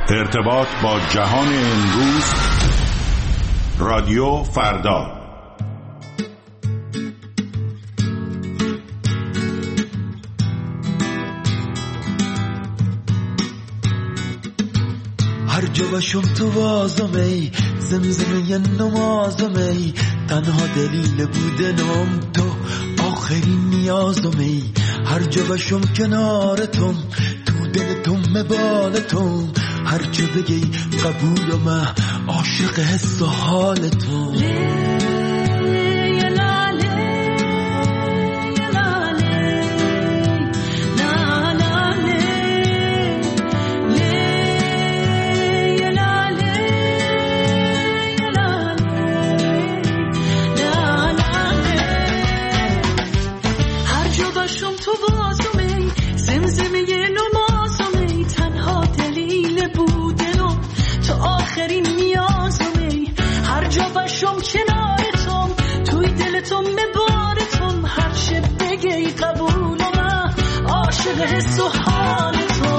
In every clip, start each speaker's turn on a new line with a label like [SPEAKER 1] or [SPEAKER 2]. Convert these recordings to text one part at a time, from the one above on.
[SPEAKER 1] ارتباط با جهان امروز، رادیو فردا.
[SPEAKER 2] هر جا باشم تو بازم ای زمزمه نمازم ای تنها دلیل بودنم تو آخرین نیازم ای هر جا باشم کنارتم تو دلتم بالتم هر چه بگی قبولم عاشق حس و حالتم حس و حال تو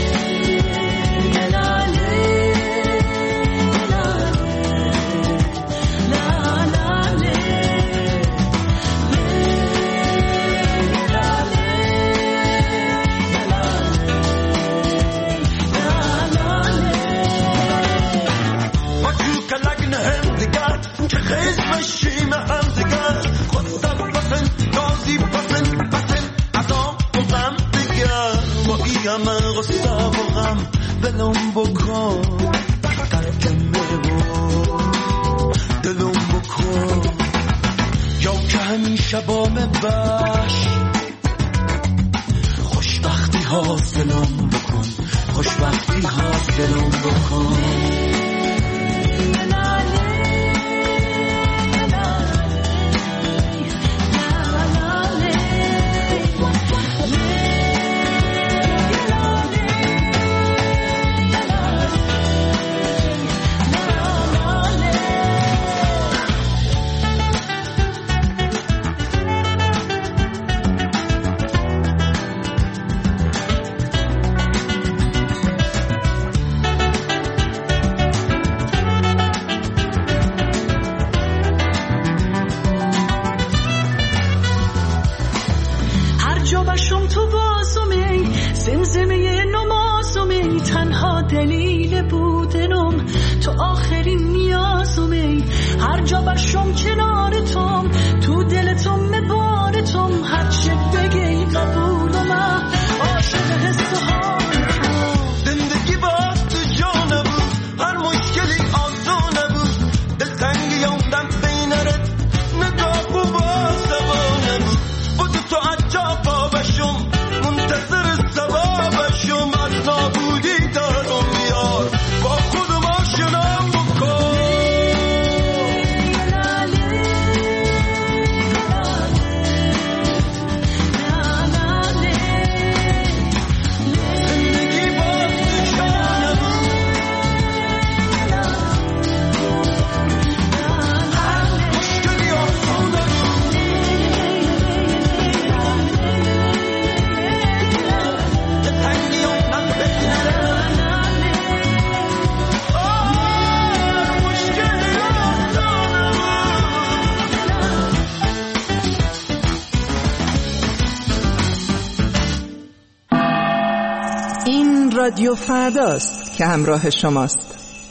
[SPEAKER 2] ما تو کلگن هم دیگر که خیز بشیم هم دیگر خودم بسن گازی بسن من غصه و غم دلم بکن ترکمه و دلم بکن یا که همیشه با مبش خوشبختی حاصلم بکن خوشبختی حاصلم بکن
[SPEAKER 3] رادیو فرداست که همراه شماست.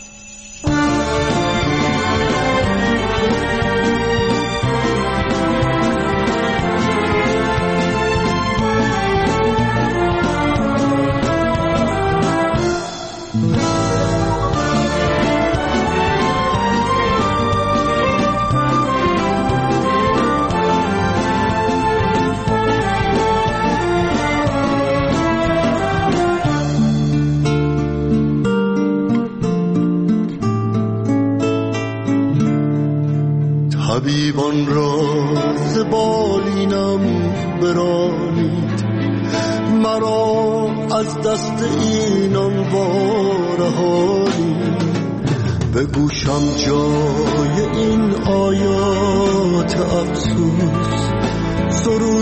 [SPEAKER 4] طبیبان را ز بالینم برانید مرا از دست اینان وارهانید به گوشم جای این آیات افسوس سرود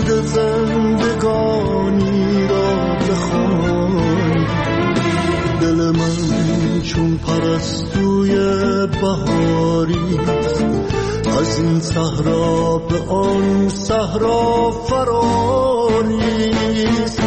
[SPEAKER 4] زندگانی را بخوانید دل من چون پرستوی بهاریست، از این صحرا به آن صحرا فراریست.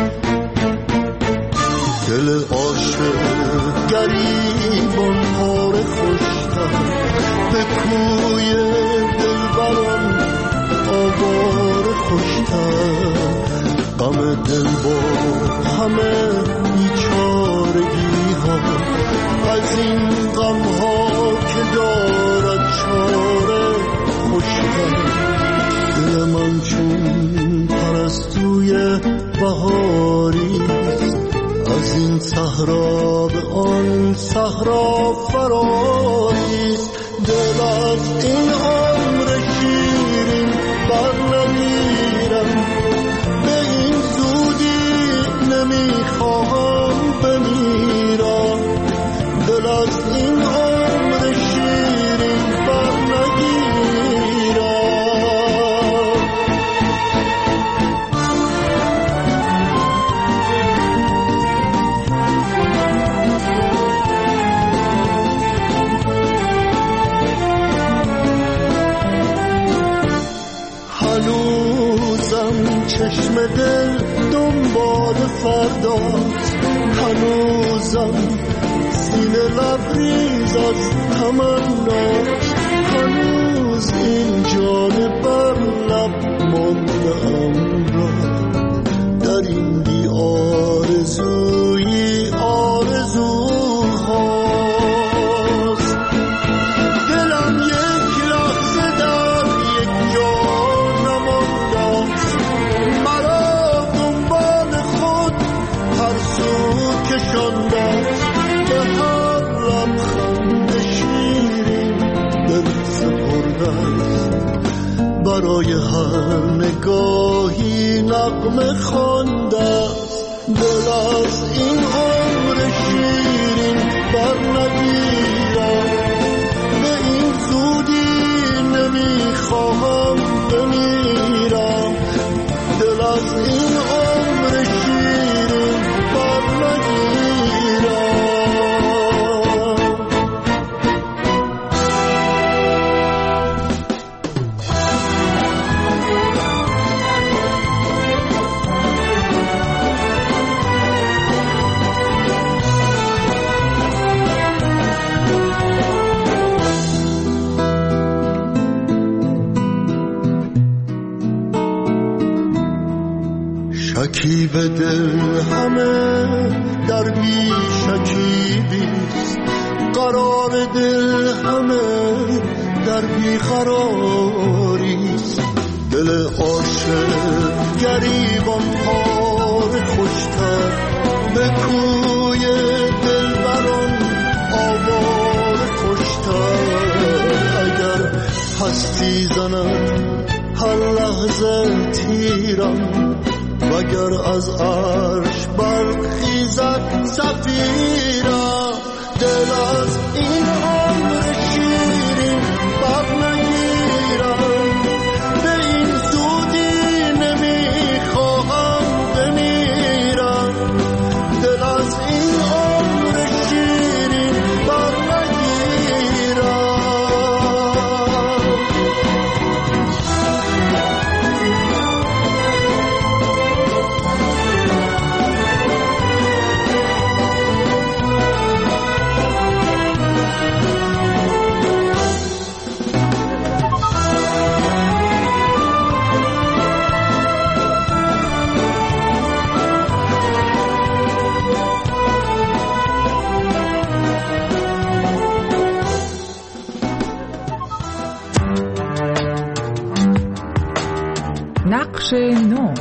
[SPEAKER 4] دل عاشق گریبان پاره خوشتر، به کوی دلبران آواره خوشتر. غم دل با همه بیچارگی ها، از این غم ها که دارد چاره خوشتر. دل من چون پرستوی بهاریست، از این صحرا به آن صحرا فراریست. دل از این عمر شیرین بر نمیرم، به این زودی نمیخواهم بمیرم. دل از این عمر شیرین بر نگیرم. چشم دل دنبال فرداست، هنوزم سینه لبریز از تمناست. هنوز این جان بر لب مانده ام را، در این بی آرزویی آرزوهاست. دلم یک لحظه در یک جا نمانداست، مرا دنبال خود هر سو کشانداست. به هر لبخند شیرین دل سپرداست، برای هر نگاهی نغمه خوانداست. دل از این عمر شیرین بر نگیرم، به این زودی نمیخواهم بمیرم. دل از این عمر شیرین بر نگیرم. شکیب دل همه در بی شکیبیست، قرار دل همه در بی قراریست. دل عاشق گریبان پاره خوشتر، به کوی دلبران آواره خوشتر. اگر هستی زند هر لحظه تیرم، وگر از عرش برخیزد صفیرا. دل از این عمر شیرین بر نگیرم، به این زودی نمیخواهم بمیرم. دل از این عمر شیرین بر نگیرم.
[SPEAKER 3] نقش نو.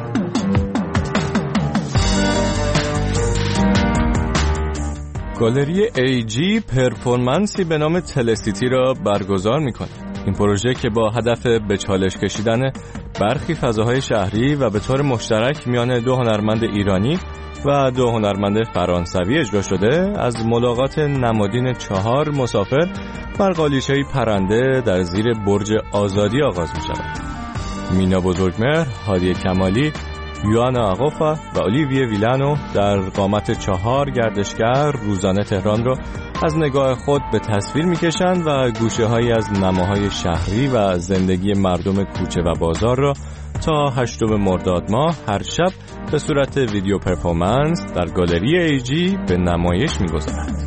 [SPEAKER 5] گالری ایجی پرفورمنسی به نام تلسیتی را برگزار می‌کند. این پروژه که با هدف به چالش کشیدن برخی فضاهای شهری و به طور مشترک میان دو هنرمند ایرانی و دو هنرمند فرانسوی اجرا شده، از ملاقات نمادین 4 مسافر بر قالیچه‌ای پرنده در زیر برج آزادی آغاز می‌شود. مینا بزرگمهر، هادی کمالی یوانا آقوفا و اولیویه ویلانو در قامت 4 گردشگر روزانه تهران رو از نگاه خود به تصویر میکشند و گوشه‌هایی از نماهای شهری و زندگی مردم کوچه و بازار را تا 8 مرداد ماه هر شب به صورت ویدیو پرفورمنس در گالری ایجی به نمایش میگذارند.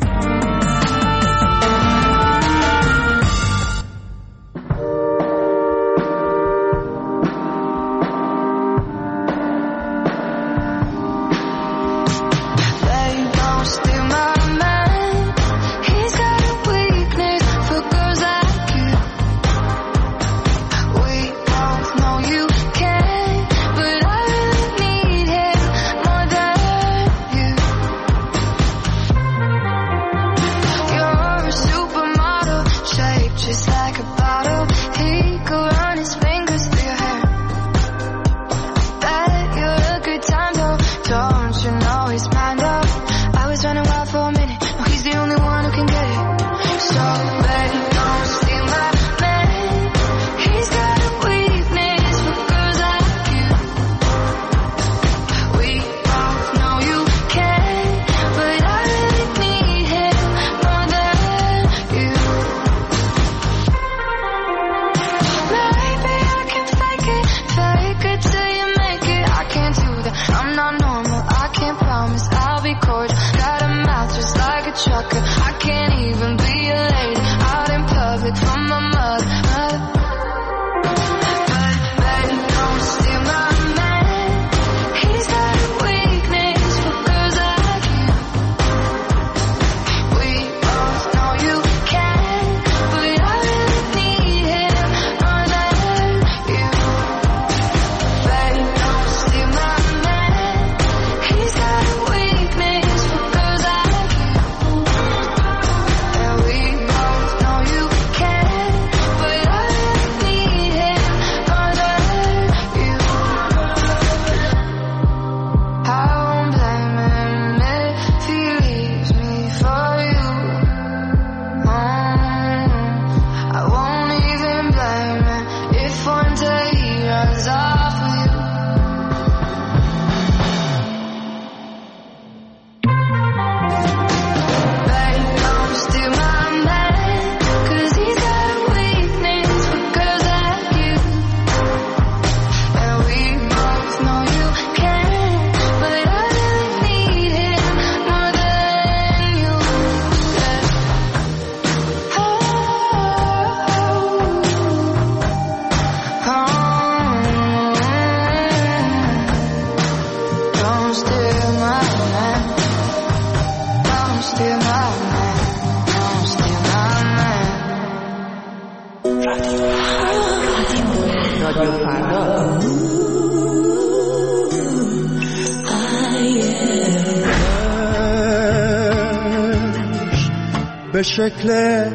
[SPEAKER 4] به شکل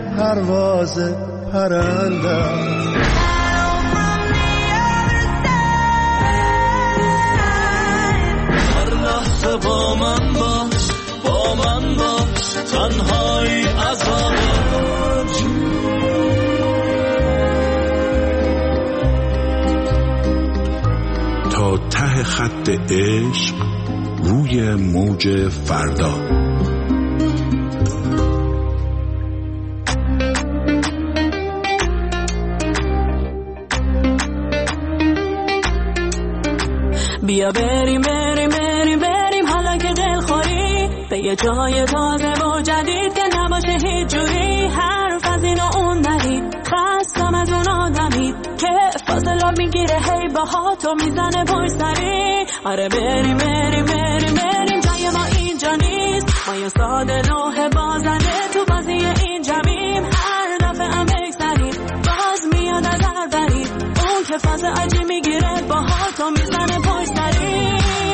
[SPEAKER 4] پرواز پرنده
[SPEAKER 2] هر لحظه با من باش تنهایی عذابه
[SPEAKER 1] تا ته خط عشق روی موج فردا.
[SPEAKER 6] بیا بریم حالا که دلخوری به یه جای تازه و جدید که نباشه هیچ جوری حرف از این و اون نهید خستم از اون آدمی که فاصله میگیره هی باهاتو میزنه پشت سری. آره بریم جای ما اینجا نیست ما یه ساده لوح بازنده تو بازی این جمعیم هر دفعه هم بگذریم باز میاد از هر بریم اون که فاز عجی میگیره باهاتو میزنه پشت سری.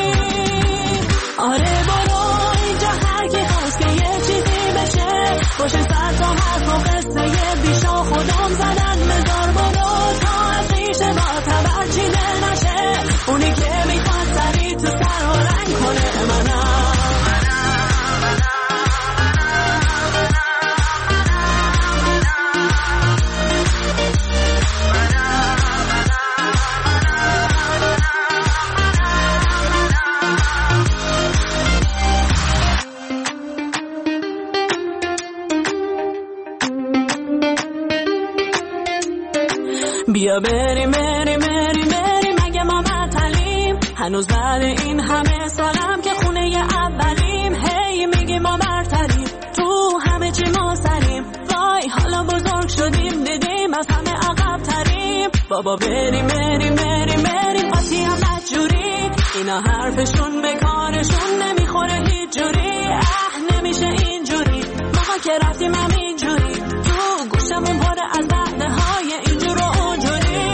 [SPEAKER 6] آره برو اینجا هر کی هست که یه چیزی بشه باشه سر تا حرف و قصه بیشا خودم زدن مزار برو تا از ریشه با تبر چیده نشه اونی که میخواد سری تو سر و رنگ کنه منم بیا بریم بریم بریم بریم اگه ما معطلیم، هنوز بعد این همه سالم که خونه اولیم. هی میگیم ما برتریم، تو همه چی ما سریم، وای حالا بزرگ شدیم دیدیم از همه عقب تریم. بابا بریم بریم بریم بریم قاطی هم بدجوری، اینا حرفشون به کارشون نمیخوره هیچ جوری. نمیشه اینجوری، ما که رفتیم هم اینجوری، تو گوشمون پاره از وعده های اینجور و اونجوری.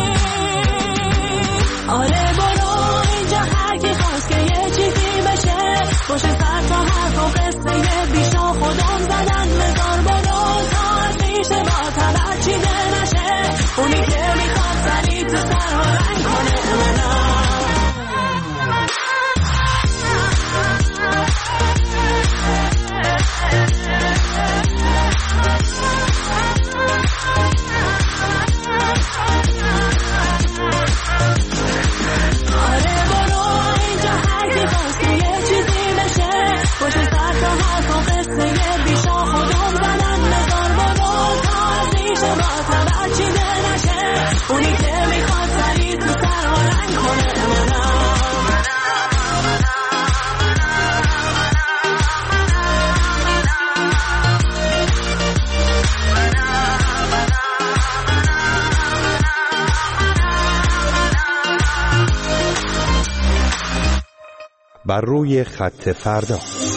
[SPEAKER 6] آره برو اینجا هر کی خواست که یه چیزی بشه، پشت سر تا حرف و قصه بیشا خودم زدن بذار برو تا از میشه با تبر چیده نشه. اونی که میخواد سری تو سر و رنگ کنه منم. اونی که میخواد سری تو سر و رنگ کنه منم.
[SPEAKER 7] بر روی خط فردا.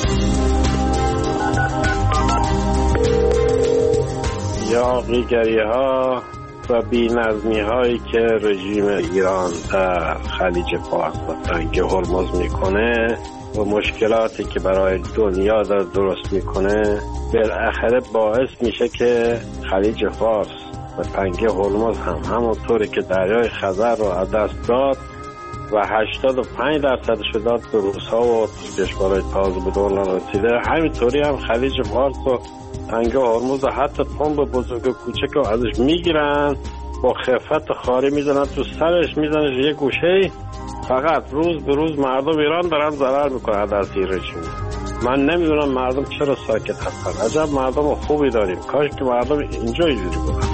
[SPEAKER 8] یاغیگری ها و بی‌نظمی هایی که رژیم ایران در خلیج فارس و تنگ هرمز میکنه و مشکلاتی که برای دنیا درست میکنه بالاخره باعث میشه که خلیج فارس و تنگ هرمز هم همونطوری که دریای خزر رو از دست داد و 85% داد به روس‌ها و کشورهای تازه به دور رسیده، همینطوری هم خلیج فارس و تنگ هرمز حتی پمپ بزرگ و کوچک رو ازش میگیرن، با خفت خاری میزنن تو سرش، میزنن یه گوشه. فقط روز به روز مردم ایران دارن ضرر میکنن از این رژیم. من نمیدونم مردم چرا ساکت هستن. عجب مردم خوبی داریم، کاش که مردم اینجا اینجوری بودن.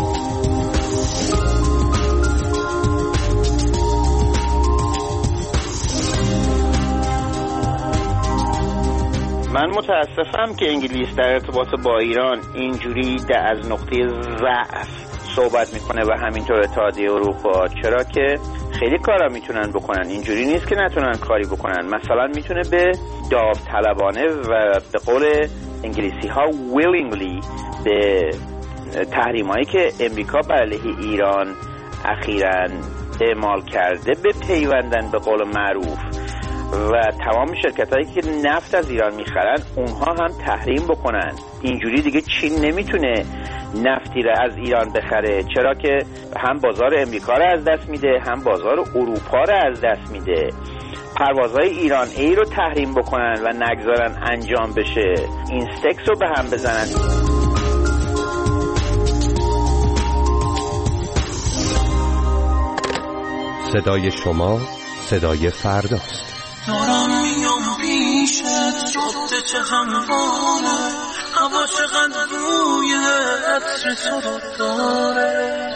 [SPEAKER 9] من متاسفم که انگلیس در ارتباط با ایران اینجوری از نقطه ضعف صحبت میکنه و همینطور اتحادیه اروپا، چرا که خیلی کارا میتونن بکنن. اینجوری نیست که نتونن کاری بکنن. مثلا میتونه به داوطلبانه و به قول انگلیسی ها willingly به تحریمایی که امریکا بر علیه ایران اخیراً اعمال کرده به پیوندن به قول معروف، و تمام شرکتایی که نفت از ایران میخرن اونها هم تحریم بکنن. اینجوری دیگه چین نمیتونه نفتی را از ایران بخره، چرا که هم بازار امریکا را از دست میده هم بازار اروپا را از دست میده. پروازهای ایران ای رو تحریم بکنن و نگذارن انجام بشه، این استکس رو به هم بزنن.
[SPEAKER 7] صدای شما صدای فرداست.
[SPEAKER 2] دارم میام پیشت، جاده چه همواره، هوا چقدر روی عطر تو رو داره.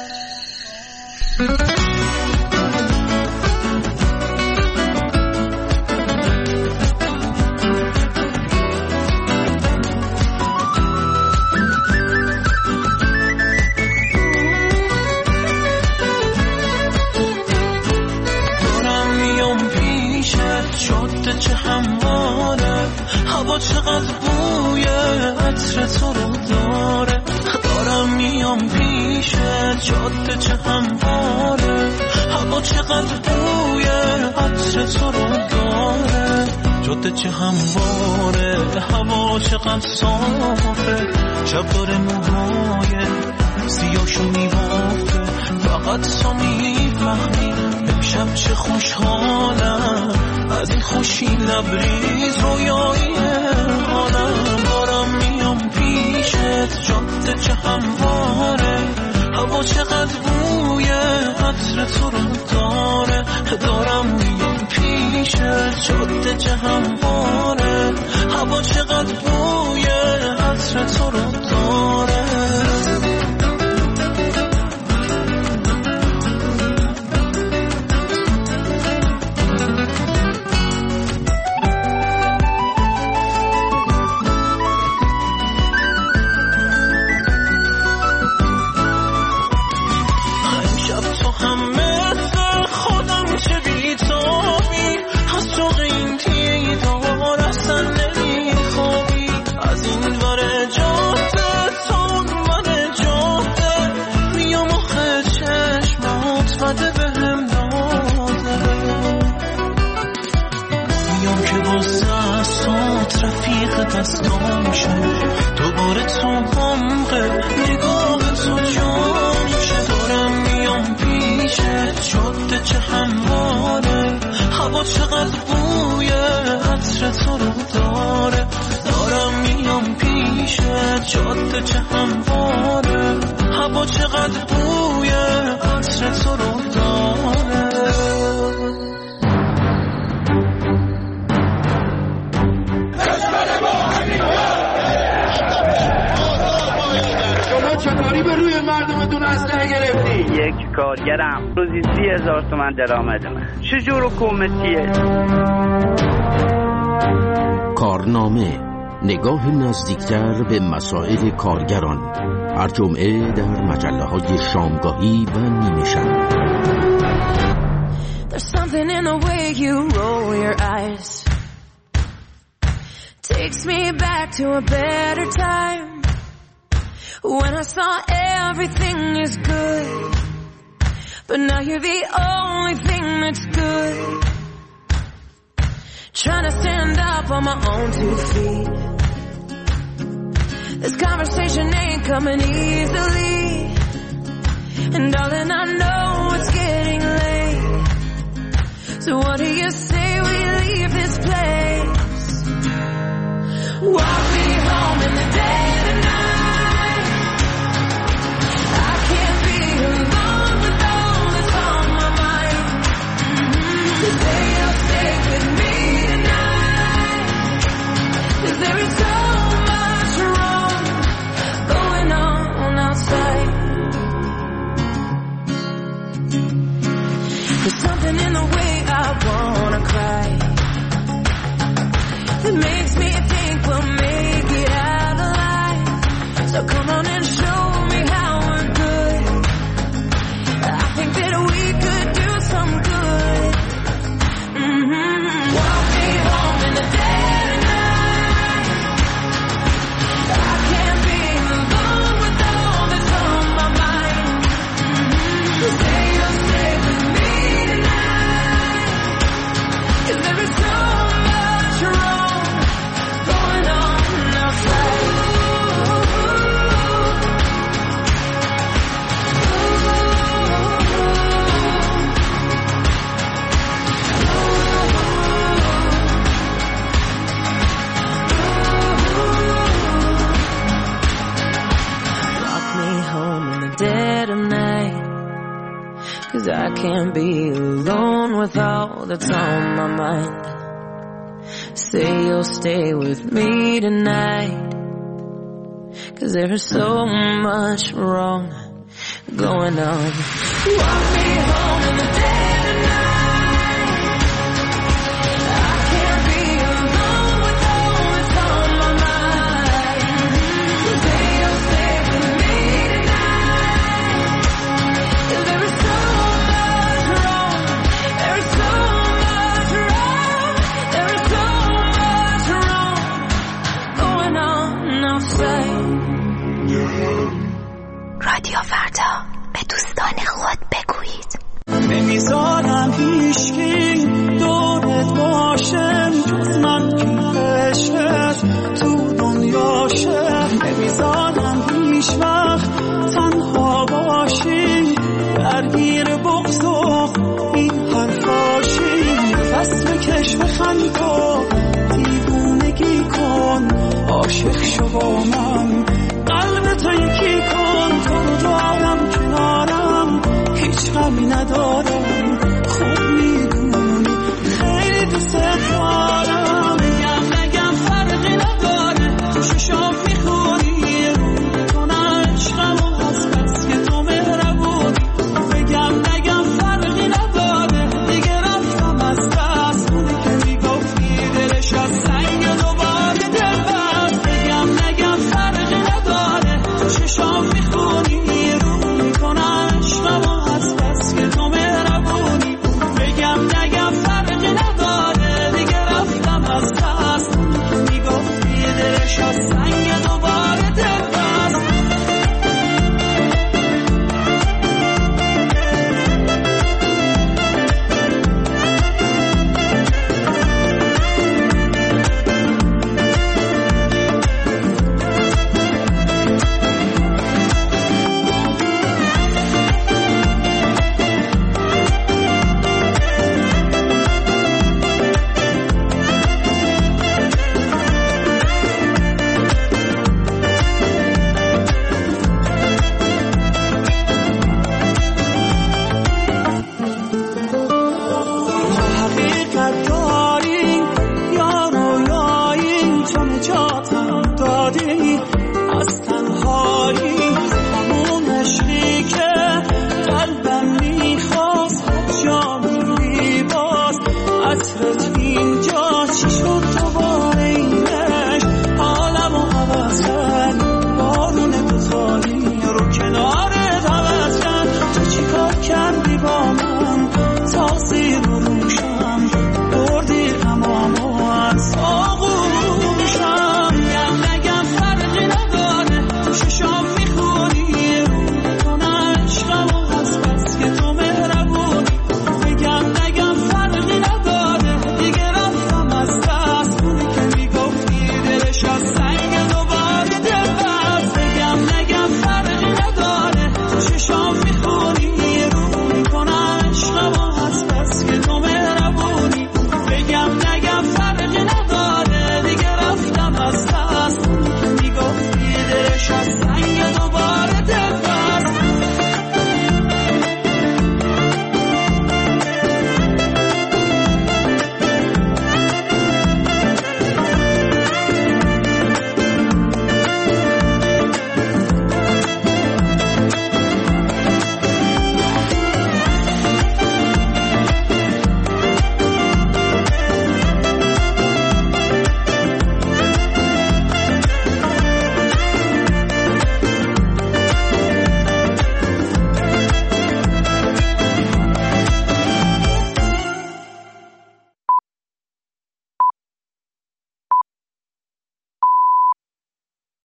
[SPEAKER 2] جاده چه همواره، هوا چقدر بوی عطر تو رو داره. دارم میام پیشت، جاده چه همواره، هوا چقدر بوی عطر تو رو داره. جاده چه همواره، هوا چقدر صافه، شب داره موهای سیاهشو میبافه. فقط تو میفهمی امشب چه خوشحالم، از این خوشی لبریز رویایی حالم. دارم میام پیشت، جاده چه همواره، هوا چقدر بوی عطر تو رو داره. دارم میام پیشت، جاده چه همواره، هوا چقدر بوی عطر تو رو داره. میشه دوباره تو عمق نگاه تو جانشه دارم میام پیشه جاده چه همواره هوا چقدر بوی عطر تو رو داره دارم میام پیشه جاده چه همواره هوا چقدر بوی عطر تو رو داره
[SPEAKER 10] چطوری به روی مردمتون اسلحه گرفتی؟
[SPEAKER 11] یک کارگرم روزی 30,000 تومان درآمدمه. چجور حکومتیه؟
[SPEAKER 12] کارنامه، نگاه نزدیکتر به مسائل کارگران، هر جمعه در مجله‌های شامگاهی و نیمه شب.
[SPEAKER 13] There's something in the way you roll your eyes Takes me back to a better time When I saw everything is good But now you're the only thing that's good Trying to stand up on my own 2 feet This conversation ain't coming easily And darling, I know it's getting late So what do you say we leave this place Walk me home in the dead of night I can't be alone with all that's on my mind So say you'll stay with me tonight Cause there is so much wrong going on outside There's something in the way I wanna cry That makes me think we'll make it out alive So come on and show me how we're good I think that we could do some good Walk me home in the dead of night I can't be alone with all that's on my mind Say you'll stay with me tonight Cause there is so much wrong going on outside Walk me home in the dead of night Cause I can't be alone with all that's on my mind Say you'll stay with me tonight Cause there is so much wrong going on Walk me home in the dead of night I can't be alone with all that's on my mind Say you'll stay with me tonight Cause there is so much wrong There is so much wrong There is so much wrong going on outside
[SPEAKER 14] رادیو فردا به دوستان خود بگویید
[SPEAKER 2] نمیذارم هیچکی دورت باشه جز من که عشقت تو دنیاشه نمیذارم هیچ وقت تنها باشی درگیر بغض و این حرفاشی نفس بکش بخند و دیوونگی کن عاشق شو با من قلب تو یکی کن تو رو دارم کنارم هیچ غمی ندارم خوب میدونی خیلی دوست دارم نگم فرقی نداره تو ششام میخوری کنم عشقم و از بس که تو مهربونی نگم فرقی نداره دیگه رفتم از دست اونی که میگفتی دلش از سنگ دوباره دل بست نگم فرقی نداره تو ششام میخوری رو میکنم عشقم و از بس که تو مهربونی نگم فرقی نداره دیگه رفتم از دست اونی که میگفتی دلش از سنگ